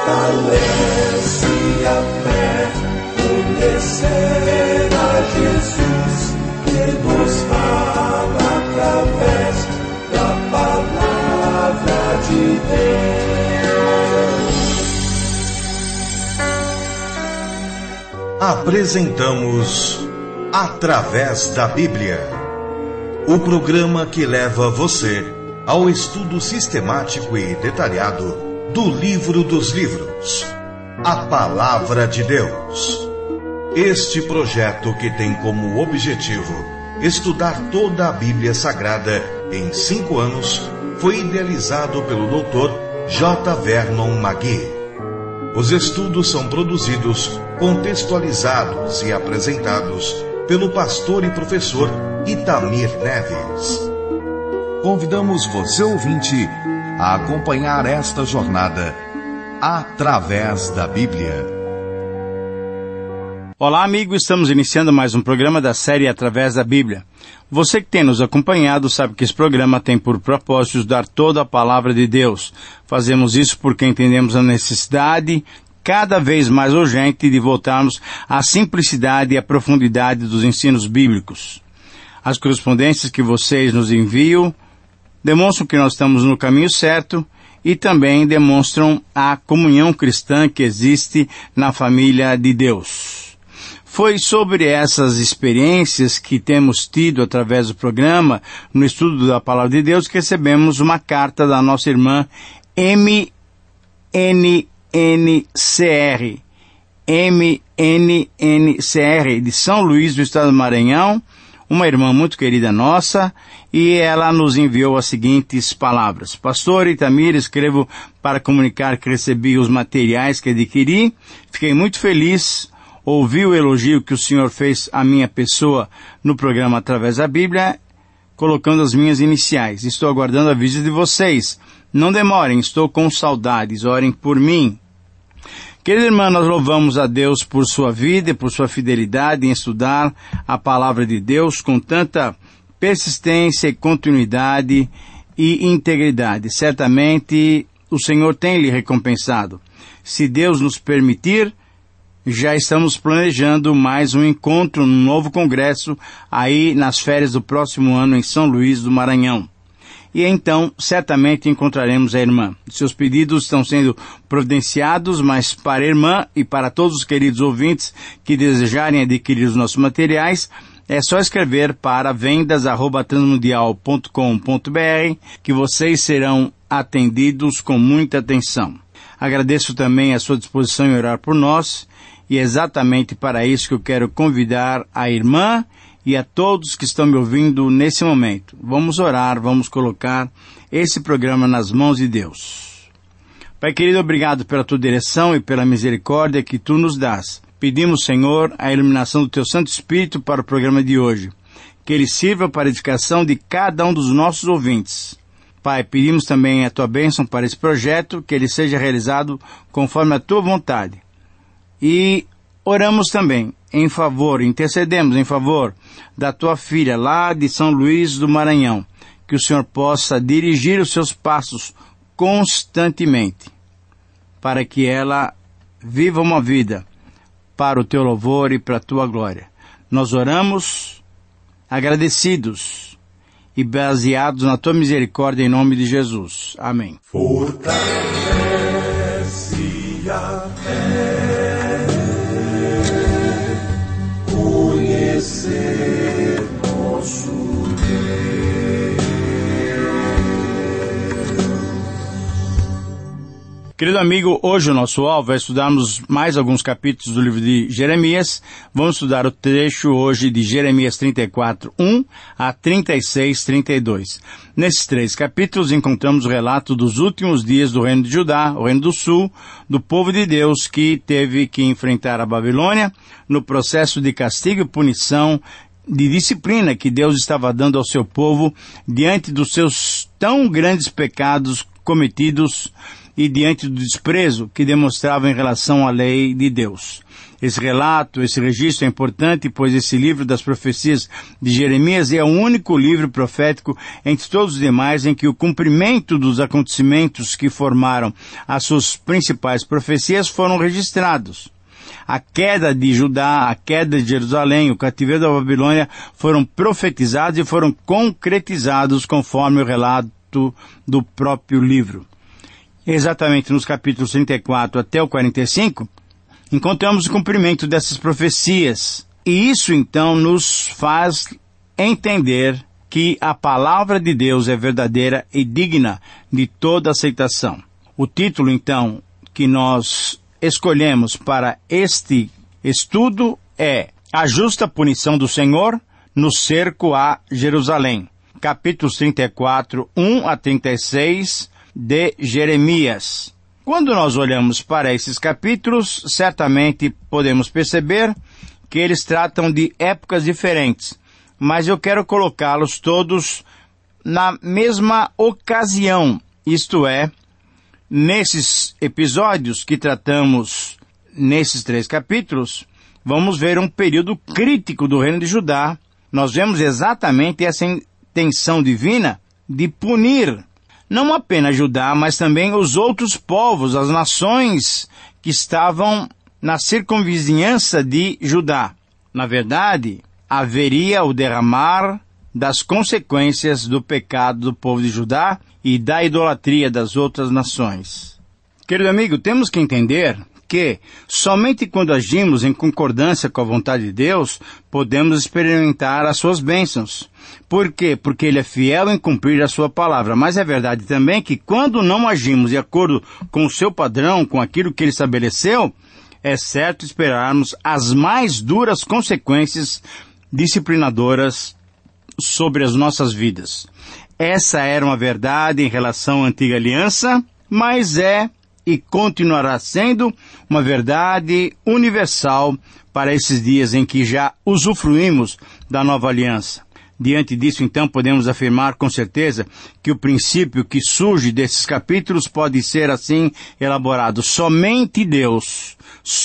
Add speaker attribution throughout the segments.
Speaker 1: fortalece a fé, conhecer a Jesus, que nos fala através da palavra de Deus.
Speaker 2: Apresentamos Através da Bíblia, o programa que leva você ao estudo sistemático e detalhado do livro dos livros, a Palavra de Deus. Este projeto, que tem como objetivo estudar toda a Bíblia Sagrada em 5 anos, foi idealizado pelo Dr. J. Vernon McGee. Os estudos são produzidos, contextualizados e apresentados pelo pastor e professor Itamir Neves. Convidamos você, ouvinte, a acompanhar esta jornada através da Bíblia.
Speaker 3: Olá, amigo, estamos iniciando mais um programa da série Através da Bíblia. Você que tem nos acompanhado sabe que esse programa tem por propósito dar toda a palavra de Deus. Fazemos isso porque entendemos a necessidade cada vez mais urgente de voltarmos à simplicidade e à profundidade dos ensinos bíblicos. As correspondências que vocês nos enviam demonstram que nós estamos no caminho certo e também demonstram a comunhão cristã que existe na família de Deus. Foi sobre essas experiências que temos tido através do programa, no estudo da Palavra de Deus, que recebemos uma carta da nossa irmã MNCR, de São Luís, do estado do Maranhão, uma irmã muito querida nossa, e ela nos enviou as seguintes palavras. Pastor Itamir, escrevo para comunicar que recebi os materiais que adquiri. Fiquei muito feliz, ouvi o elogio que o senhor fez à minha pessoa no programa Através da Bíblia, colocando as minhas iniciais. Estou aguardando a visita de vocês. Não demorem, estou com saudades, orem por mim. Querida irmã, nós louvamos a Deus por sua vida e por sua fidelidade em estudar a Palavra de Deus com tanta persistência e continuidade e integridade. Certamente o Senhor tem lhe recompensado. Se Deus nos permitir, já estamos planejando mais um encontro, um novo congresso aí nas férias do próximo ano em São Luís do Maranhão. E então, certamente encontraremos a irmã. Seus pedidos estão sendo providenciados, mas para a irmã e para todos os queridos ouvintes que desejarem adquirir os nossos materiais, é só escrever para vendas@transmundial.com.br que vocês serão atendidos com muita atenção. Agradeço também a sua disposição em orar por nós, e é exatamente para isso que eu quero convidar a irmã e a todos que estão me ouvindo nesse momento. Vamos orar, vamos colocar esse programa nas mãos de Deus. Pai querido, obrigado pela tua direção e pela misericórdia que tu nos dás. Pedimos, Senhor, a iluminação do teu Santo Espírito para o programa de hoje. Que ele sirva para a edificação de cada um dos nossos ouvintes. Pai, pedimos também a tua bênção para esse projeto, que ele seja realizado conforme a tua vontade. E oramos também intercedemos em favor da tua filha lá de São Luís do Maranhão, que o Senhor possa dirigir os seus passos constantemente, para que ela viva uma vida para o teu louvor e para a tua glória. Nós oramos agradecidos e baseados na tua misericórdia em nome de Jesus. Amém.
Speaker 1: Fortalece a fé, conhecer nosso Deus.
Speaker 3: Querido amigo, hoje o nosso alvo é estudarmos mais alguns capítulos do livro de Jeremias. Vamos estudar o trecho hoje de Jeremias 34, 1 a 36, 32. Nesses 3 capítulos encontramos o relato dos últimos dias do reino de Judá, o reino do sul, do povo de Deus que teve que enfrentar a Babilônia no processo de castigo e punição, de disciplina que Deus estava dando ao seu povo diante dos seus tão grandes pecados cometidos e diante do desprezo que demonstrava em relação à lei de Deus. Esse relato, esse registro é importante, pois esse livro das profecias de Jeremias é o único livro profético entre todos os demais em que o cumprimento dos acontecimentos que formaram as suas principais profecias foram registrados. A queda de Judá, a queda de Jerusalém, o cativeiro da Babilônia foram profetizados e foram concretizados conforme o relato do próprio livro. Exatamente nos capítulos 34 até o 45, encontramos o cumprimento dessas profecias. E isso então nos faz entender que a palavra de Deus é verdadeira e digna de toda aceitação. O título então que nós escolhemos para este estudo é A Justa Punição do Senhor no Cerco a Jerusalém. Capítulos 34, 1 a 36 de Jeremias. Quando nós olhamos para esses capítulos, certamente podemos perceber que eles tratam de épocas diferentes, mas eu quero colocá-los todos na mesma ocasião, isto é, nesses episódios que tratamos nesses 3 capítulos, vamos ver um período crítico do reino de Judá. Nós vemos exatamente essa intenção divina de punir não apenas Judá, mas também os outros povos, as nações que estavam na circunvizinhança de Judá. Na verdade, haveria o derramar das consequências do pecado do povo de Judá e da idolatria das outras nações. Querido amigo, temos que entender que somente quando agimos em concordância com a vontade de Deus, podemos experimentar as suas bênçãos. Por quê? Porque Ele é fiel em cumprir a sua palavra. Mas é verdade também que quando não agimos de acordo com o seu padrão, com aquilo que Ele estabeleceu, é certo esperarmos as mais duras consequências disciplinadoras sobre as nossas vidas. Essa era uma verdade em relação à antiga aliança, mas é e continuará sendo uma verdade universal para esses dias em que já usufruímos da nova aliança. Diante disso, então, podemos afirmar com certeza que o princípio que surge desses capítulos pode ser assim elaborado. Somente Deus,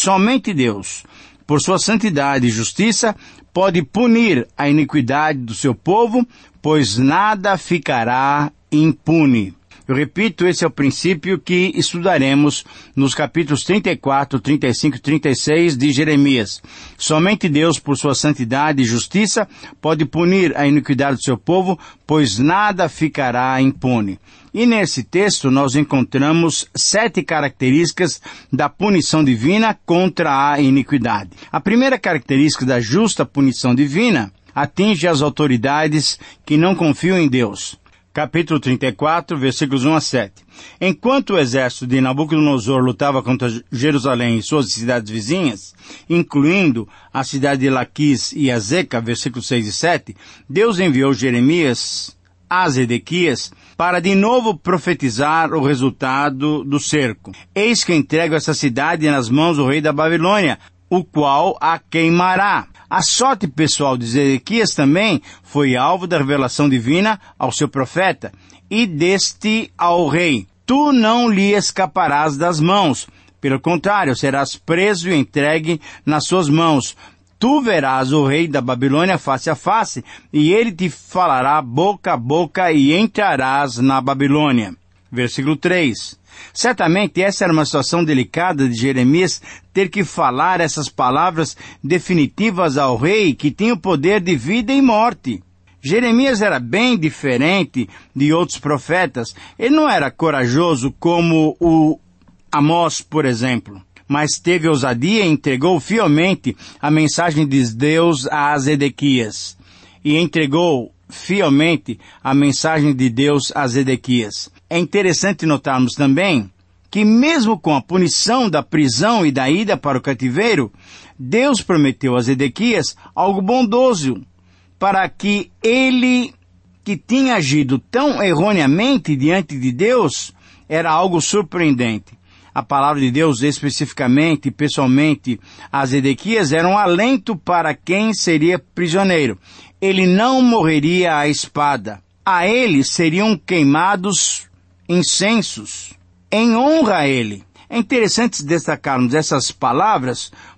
Speaker 3: por sua santidade e justiça, pode punir a iniquidade do seu povo, pois nada ficará impune. Eu repito, esse é o princípio que estudaremos nos capítulos 34, 35 e 36 de Jeremias. Somente Deus, por sua santidade e justiça, pode punir a iniquidade do seu povo, pois nada ficará impune. E nesse texto nós encontramos 7 características da punição divina contra a iniquidade. A primeira característica da justa punição divina atinge as autoridades que não confiam em Deus. Capítulo 34, versículos 1 a 7. Enquanto o exército de Nabucodonosor lutava contra Jerusalém e suas cidades vizinhas, incluindo a cidade de Laquis e Azeca, versículos 6 e 7, Deus enviou Jeremias a Zedequias para de novo profetizar o resultado do cerco. Eis que entrego essa cidade nas mãos do rei da Babilônia, o qual a queimará. A sorte pessoal de Zedequias também foi alvo da revelação divina ao seu profeta, e deste ao rei. Tu não lhe escaparás das mãos, pelo contrário, serás preso e entregue nas suas mãos. Tu verás o rei da Babilônia face a face, e ele te falará boca a boca, e entrarás na Babilônia. Versículo 3. Certamente essa era uma situação delicada de Jeremias ter que falar essas palavras definitivas ao rei que tinha o poder de vida e morte. Jeremias era bem diferente de outros profetas. Ele não era corajoso como o Amós, por exemplo, mas teve ousadia e entregou fielmente a mensagem de Deus a Zedequias. E entregou fielmente a mensagem de Deus a Zedequias. É interessante notarmos também que mesmo com a punição da prisão e da ida para o cativeiro, Deus prometeu a Zedequias algo bondoso, para que ele, que tinha agido tão erroneamente diante de Deus, era algo surpreendente. A palavra de Deus, especificamente e pessoalmente a Zedequias, era um alento para quem seria prisioneiro. Ele não morreria à espada. A ele seriam queimados incensos, em honra a ele. É interessante destacarmos essas palavras,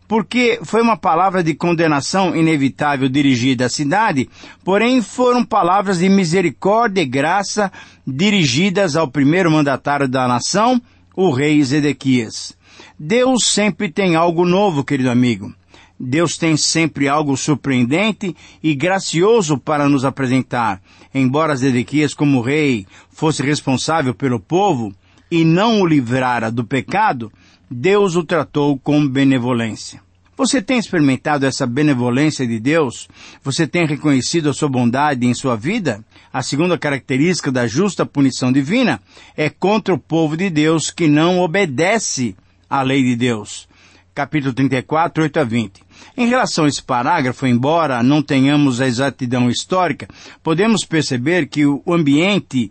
Speaker 3: porque foi uma palavra de condenação inevitável dirigida à cidade, porém foram palavras de misericórdia e graça dirigidas ao primeiro mandatário da nação, o rei Zedequias. Deus sempre tem algo novo, querido amigo. Deus tem sempre algo surpreendente e gracioso para nos apresentar. Embora Zedequias, como rei, fosse responsável pelo povo e não o livrara do pecado, Deus o tratou com benevolência. Você tem experimentado essa benevolência de Deus? Você tem reconhecido a sua bondade em sua vida? A segunda característica da justa punição divina é contra o povo de Deus que não obedece à lei de Deus. Capítulo 34, 8 a 20. Em relação a esse parágrafo, embora não tenhamos a exatidão histórica, podemos perceber que o ambiente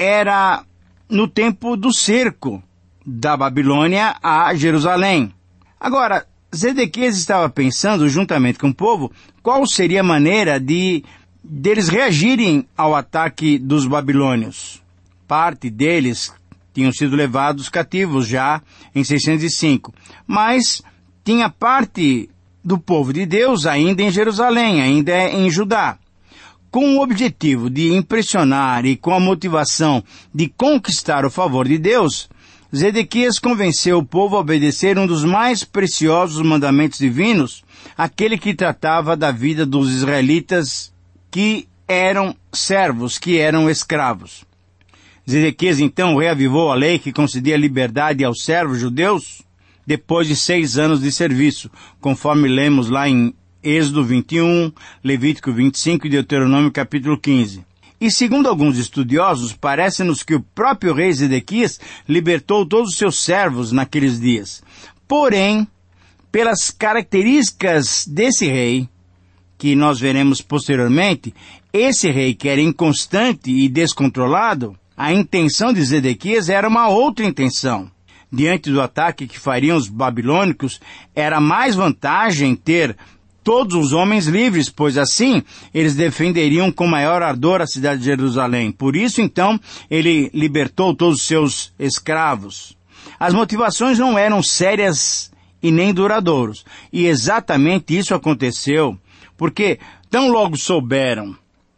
Speaker 3: era no tempo do cerco da Babilônia a Jerusalém. Agora, Zedequias estava pensando, juntamente com o povo, qual seria a maneira deles reagirem ao ataque dos babilônios. Parte deles tinham sido levados cativos já em 605, mas tinha parte do povo de Deus ainda em Jerusalém, ainda em Judá. Com o objetivo de impressionar e com a motivação de conquistar o favor de Deus, Zedequias convenceu o povo a obedecer um dos mais preciosos mandamentos divinos, aquele que tratava da vida dos israelitas que eram servos, que eram escravos. Zedequias então reavivou a lei que concedia liberdade aos servos judeus depois de 6 anos de serviço, conforme lemos lá em Êxodo 21, Levítico 25 e Deuteronômio capítulo 15. E segundo alguns estudiosos, parece-nos que o próprio rei Zedequias libertou todos os seus servos naqueles dias. Porém, pelas características desse rei, que nós veremos posteriormente, esse rei que era inconstante e descontrolado, a intenção de Zedequias era uma outra intenção. Diante do ataque que fariam os babilônicos, era mais vantagem ter todos os homens livres, pois assim eles defenderiam com maior ardor a cidade de Jerusalém. Por isso, então, ele libertou todos os seus escravos. As motivações não eram sérias e nem duradouros. E exatamente isso aconteceu, porque tão logo souberam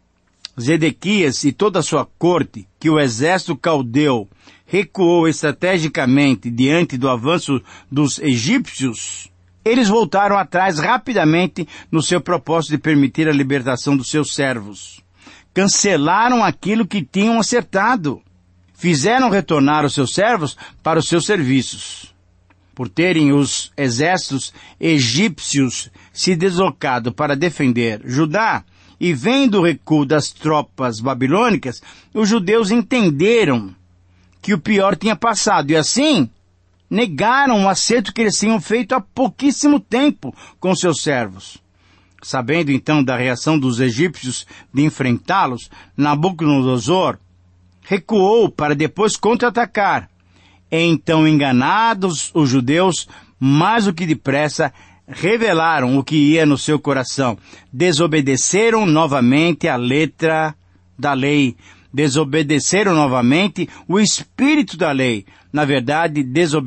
Speaker 3: Zedequias e toda a sua corte que o exército caldeu recuou estrategicamente diante do avanço dos egípcios, eles voltaram atrás rapidamente no seu propósito de permitir a libertação dos seus servos. Cancelaram aquilo que tinham acertado. Fizeram retornar os seus servos para os seus serviços. Por terem os exércitos egípcios se deslocado para defender Judá, e vendo o recuo das tropas babilônicas, os judeus entenderam que o pior tinha passado, e assim negaram o acerto que eles tinham feito há pouquíssimo tempo com seus servos. Sabendo então da reação dos egípcios de enfrentá-los, Nabucodonosor recuou para depois contra-atacar. Então, enganados, os judeus, mais do que depressa, revelaram o que ia no seu coração. Desobedeceram novamente a letra da lei. Desobedeceram novamente o espírito da lei. Na verdade,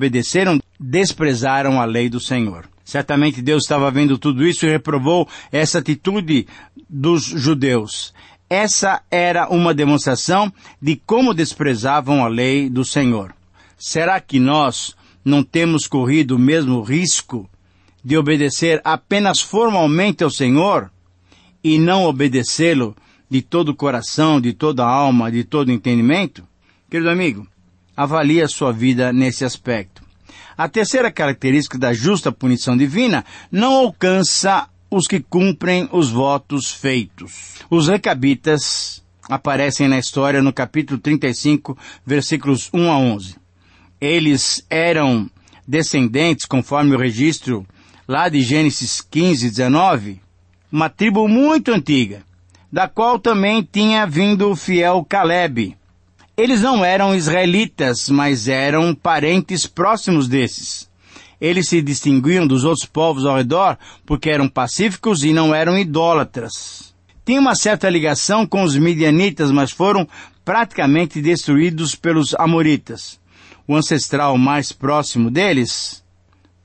Speaker 3: desprezaram a lei do Senhor. Certamente Deus estava vendo tudo isso e reprovou essa atitude dos judeus. Essa era uma demonstração de como desprezavam a lei do Senhor. Será que nós não temos corrido o mesmo risco de obedecer apenas formalmente ao Senhor e não obedecê-lo de todo o coração, de toda a alma, de todo o entendimento? Querido amigo, avalie a sua vida nesse aspecto. A terceira característica da justa punição divina não alcança os que cumprem os votos feitos. Os recabitas aparecem na história no capítulo 35, versículos 1 a 11. Eles eram descendentes, conforme o registro lá de Gênesis 15, 19, uma tribo muito antiga, da qual também tinha vindo o fiel Calebe. Eles não eram israelitas, mas eram parentes próximos desses. Eles se distinguiam dos outros povos ao redor porque eram pacíficos e não eram idólatras. Tinham uma certa ligação com os midianitas, mas foram praticamente destruídos pelos amoritas. O ancestral mais próximo deles,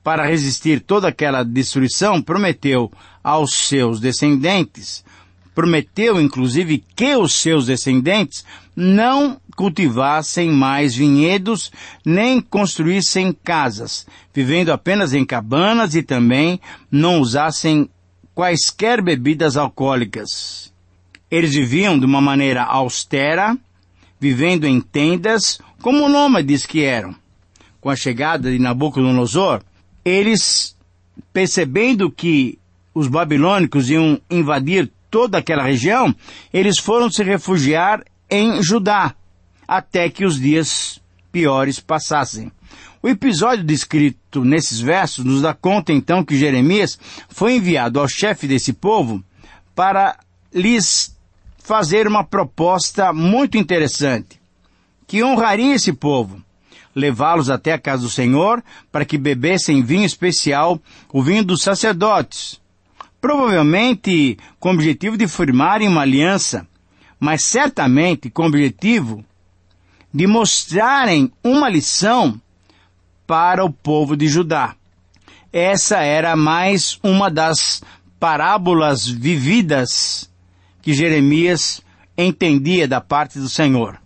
Speaker 3: para resistir toda aquela destruição, prometeu aos seus descendentes, prometeu inclusive que os seus descendentes não cultivassem mais vinhedos, nem construíssem casas, vivendo apenas em cabanas e também não usassem quaisquer bebidas alcoólicas. Eles viviam de uma maneira austera, vivendo em tendas, como nômades que eram. Com a chegada de Nabucodonosor, eles, percebendo que os babilônicos iam invadir toda aquela região, eles foram se refugiar em Judá, até que os dias piores passassem. O episódio descrito nesses versos nos dá conta então que Jeremias foi enviado ao chefe desse povo para lhes fazer uma proposta muito interessante, que honraria esse povo, levá-los até a casa do Senhor para que bebessem vinho especial, o vinho dos sacerdotes, provavelmente com o objetivo de firmarem uma aliança, mas certamente com o objetivo de mostrarem uma lição para o povo de Judá. Essa era mais uma das parábolas vividas que Jeremias entendia da parte do Senhor.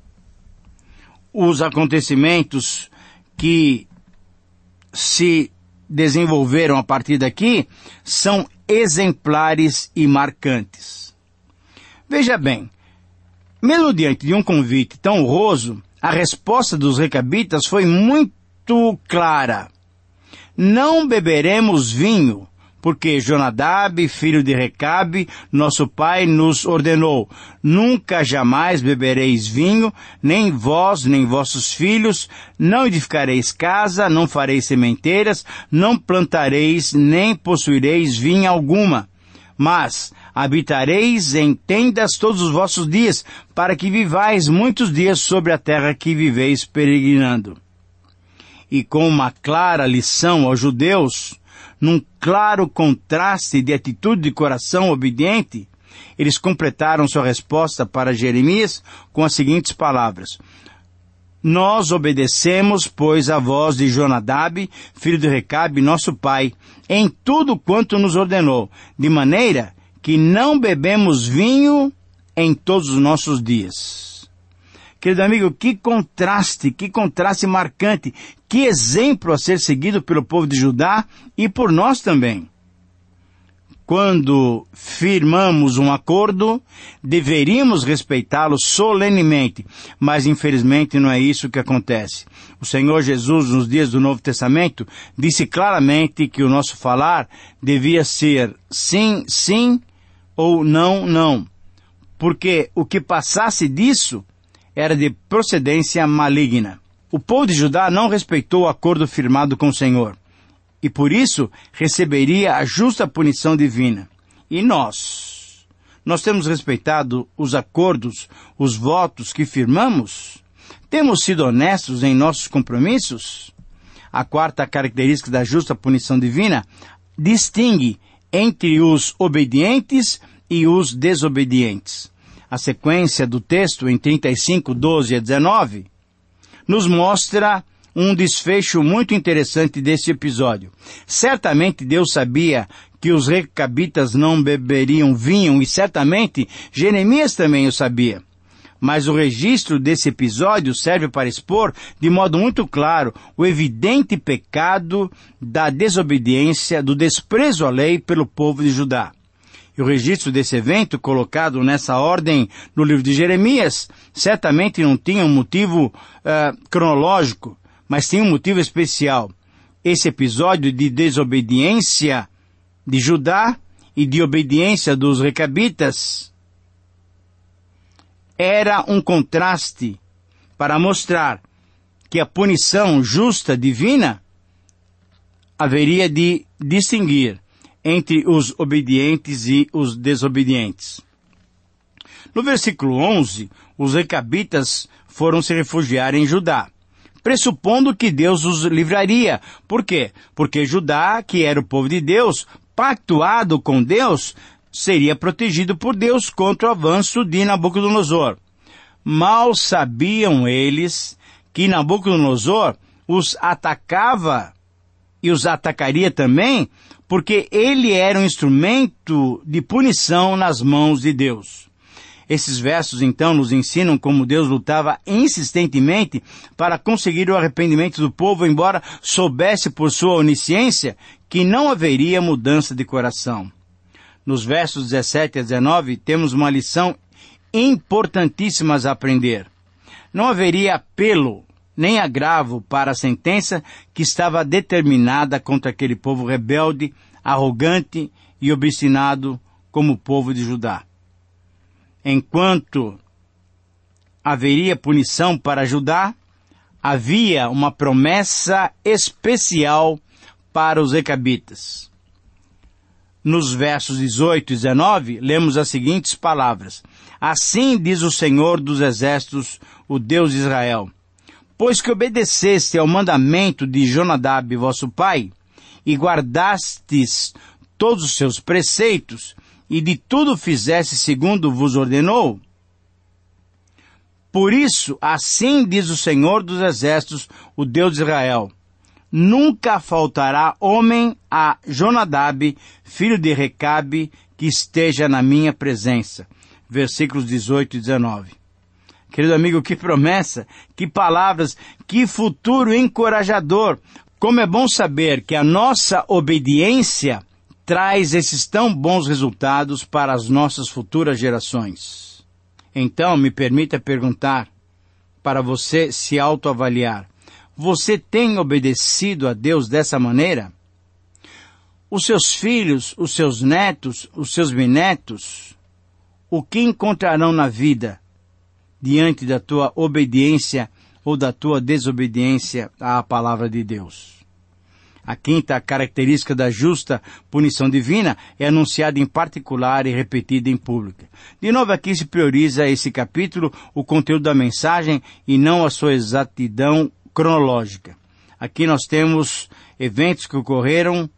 Speaker 3: Os acontecimentos que se desenvolveram a partir daqui são exemplares e marcantes. Veja bem, mesmo diante de um convite tão honroso, a resposta dos recabitas foi muito clara. Não beberemos vinho, porque Jonadab, filho de Recabe, nosso pai, nos ordenou: nunca jamais bebereis vinho, nem vós, nem vossos filhos, não edificareis casa, não fareis sementeiras, não plantareis, nem possuireis vinha alguma, mas habitareis em tendas todos os vossos dias, para que vivais muitos dias sobre a terra que viveis peregrinando. E com uma clara lição aos judeus, num claro contraste de atitude de coração obediente, eles completaram sua resposta para Jeremias com as seguintes palavras: nós obedecemos, pois, a voz de Jonadab, filho de Recabe, nosso pai, em tudo quanto nos ordenou, de maneira que não bebemos vinho em todos os nossos dias. Querido amigo, que contraste marcante, que exemplo a ser seguido pelo povo de Judá e por nós também. Quando firmamos um acordo, deveríamos respeitá-lo solenemente, mas infelizmente não é isso que acontece. O Senhor Jesus, nos dias do Novo Testamento, disse claramente que o nosso falar devia ser sim, sim, ou não, não, porque o que passasse disso era de procedência maligna. O povo de Judá não respeitou o acordo firmado com o Senhor, e por isso receberia a justa punição divina. E nós temos respeitado os acordos, os votos que firmamos? Temos sido honestos em nossos compromissos? A quarta característica da justa punição divina distingue entre os obedientes e os desobedientes. A sequência do texto em 35, 12 a 19, nos mostra um desfecho muito interessante desse episódio. Certamente Deus sabia que os recabitas não beberiam vinho, e certamente Jeremias também o sabia. Mas o registro desse episódio serve para expor de modo muito claro o evidente pecado da desobediência, do desprezo à lei pelo povo de Judá. E o registro desse evento, colocado nessa ordem no livro de Jeremias, certamente não tinha um motivo cronológico, mas tinha um motivo especial. Esse episódio de desobediência de Judá e de obediência dos recabitas era um contraste para mostrar que a punição justa divina haveria de distinguir entre os obedientes e os desobedientes. No versículo 11, os recabitas foram se refugiar em Judá, pressupondo que Deus os livraria. Por quê? Porque Judá, que era o povo de Deus, pactuado com Deus, seria protegido por Deus contra o avanço de Nabucodonosor. Mal sabiam eles que Nabucodonosor os atacava e os atacaria também, porque ele era um instrumento de punição nas mãos de Deus. Esses versos, então, nos ensinam como Deus lutava insistentemente para conseguir o arrependimento do povo, embora soubesse por sua onisciência que não haveria mudança de coração. Nos versos 17 a 19, temos uma lição importantíssima a aprender. Não haveria apelo nem agravo para a sentença que estava determinada contra aquele povo rebelde, arrogante e obstinado como o povo de Judá. Enquanto haveria punição para Judá, havia uma promessa especial para os recabitas. Nos versos 18 e 19, lemos as seguintes palavras: Assim diz o Senhor dos Exércitos, o Deus de Israel: Pois que obedeceste ao mandamento de Jonadab, vosso pai, e guardastes todos os seus preceitos, e de tudo fizeste segundo vos ordenou, por isso, assim diz o Senhor dos Exércitos, o Deus de Israel: Nunca faltará homem a Jonadab, filho de Recabe, que esteja na minha presença. Versículos 18 e 19. Querido amigo, que promessa, que palavras, que futuro encorajador. Como é bom saber que a nossa obediência traz esses tão bons resultados para as nossas futuras gerações. Então, me permita perguntar, para você se autoavaliar: você tem obedecido a Deus dessa maneira? Os seus filhos, os seus netos, os seus bisnetos, o que encontrarão na vida diante da tua obediência ou da tua desobediência à palavra de Deus? A quinta característica da justa punição divina é anunciada em particular e repetida em público. De novo, aqui se prioriza esse capítulo, o conteúdo da mensagem e não a sua exatidão cronológica. Aqui nós temos eventos que ocorreram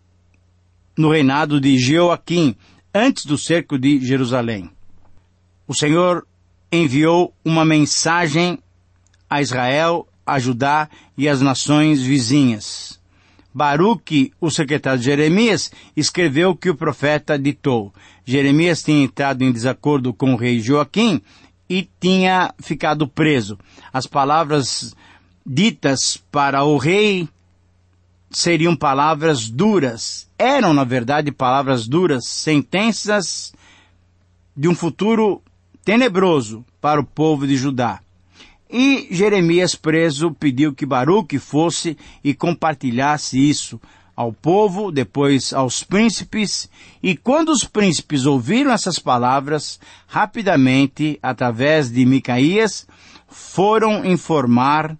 Speaker 3: no reinado de Jeoaquim, antes do cerco de Jerusalém. O Senhor enviou uma mensagem a Israel, a Judá e às nações vizinhas. Baruque, o secretário de Jeremias, escreveu o que o profeta ditou. Jeremias tinha entrado em desacordo com o rei Joaquim e tinha ficado preso. As palavras ditas para o rei seriam palavras duras. Eram, na verdade, palavras duras, sentenças de um futuro tenebroso para o povo de Judá. E Jeremias, preso, pediu que Baruque fosse e compartilhasse isso ao povo, depois aos príncipes, e quando os príncipes ouviram essas palavras, rapidamente, através de Micaías, foram informar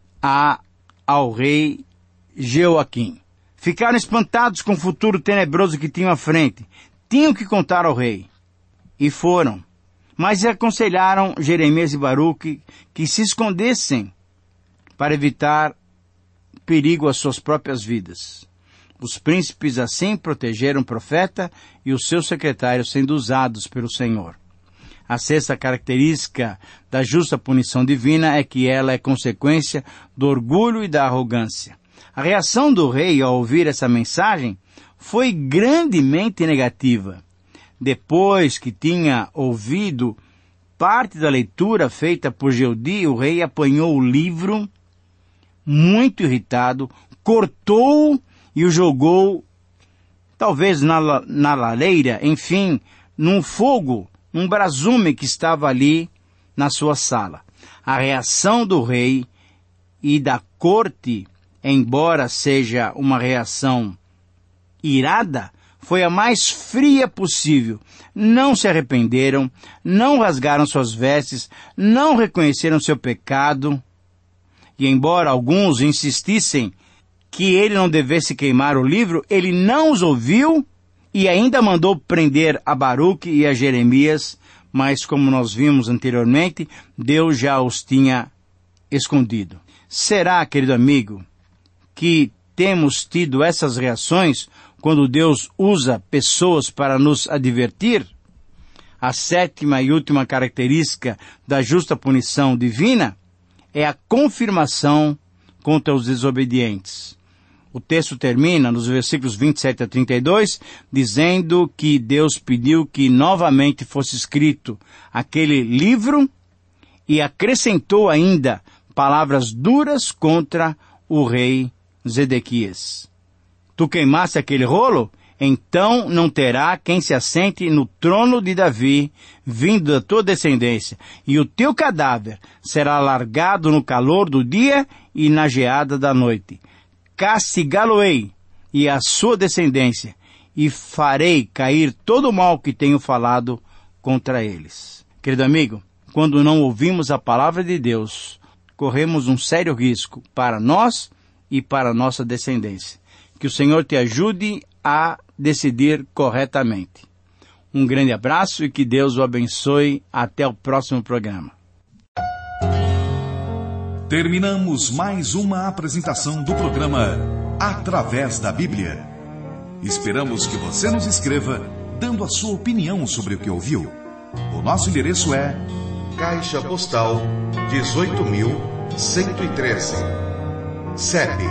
Speaker 3: ao rei Jeoaquim. Ficaram espantados com o futuro tenebroso que tinham à frente. Tinham que contar ao rei. E foram. Mas aconselharam Jeremias e Baruque que se escondessem para evitar perigo às suas próprias vidas. Os príncipes assim protegeram o profeta e os seus secretários sendo usados pelo Senhor. A sexta característica da justa punição divina é que ela é consequência do orgulho e da arrogância. A reação do rei ao ouvir essa mensagem foi grandemente negativa. Depois que tinha ouvido parte da leitura feita por Jeudi, o rei apanhou o livro, muito irritado, cortou e o jogou, talvez na lareira, enfim, num fogo, num brasume que estava ali na sua sala. A reação do rei e da corte, embora seja uma reação irada, foi a mais fria possível. Não se arrependeram, não rasgaram suas vestes, não reconheceram seu pecado. E embora alguns insistissem que ele não devesse queimar o livro, ele não os ouviu e ainda mandou prender a Baruque e a Jeremias, mas como nós vimos anteriormente, Deus já os tinha escondido. Será, querido amigo, que temos tido essas reações quando Deus usa pessoas para nos advertir? A sétima e última característica da justa punição divina é a confirmação contra os desobedientes. O texto termina nos versículos 27 a 32, dizendo que Deus pediu que novamente fosse escrito aquele livro e acrescentou ainda palavras duras contra o rei Zedequias. Tu queimaste aquele rolo? Então não terá quem se assente no trono de Davi, vindo da tua descendência, e o teu cadáver será largado no calor do dia e na geada da noite. Castigá-lo-ei e a sua descendência, e farei cair todo o mal que tenho falado contra eles. Querido amigo, quando não ouvimos a palavra de Deus, corremos um sério risco para nós e para a nossa descendência. Que o Senhor te ajude a decidir corretamente. Um grande abraço e que Deus o abençoe. Até o próximo programa.
Speaker 2: Terminamos mais uma apresentação do programa Através da Bíblia. Esperamos que você nos escreva dando a sua opinião sobre o que ouviu. O nosso endereço é Caixa Postal 18.113, CEP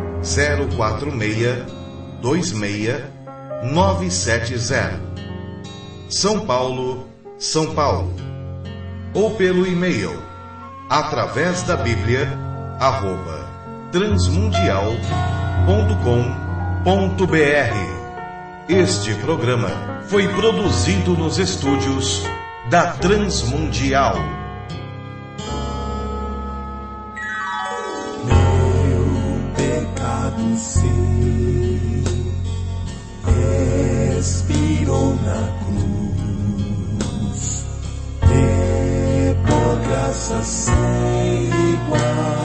Speaker 2: 04626-970, São Paulo, São Paulo. Ou pelo e-mail através da Bíblia @transmundial.com.br. Este programa foi produzido nos estúdios da Transmundial.
Speaker 1: Sei, expirou na cruz, e por graça sem igual.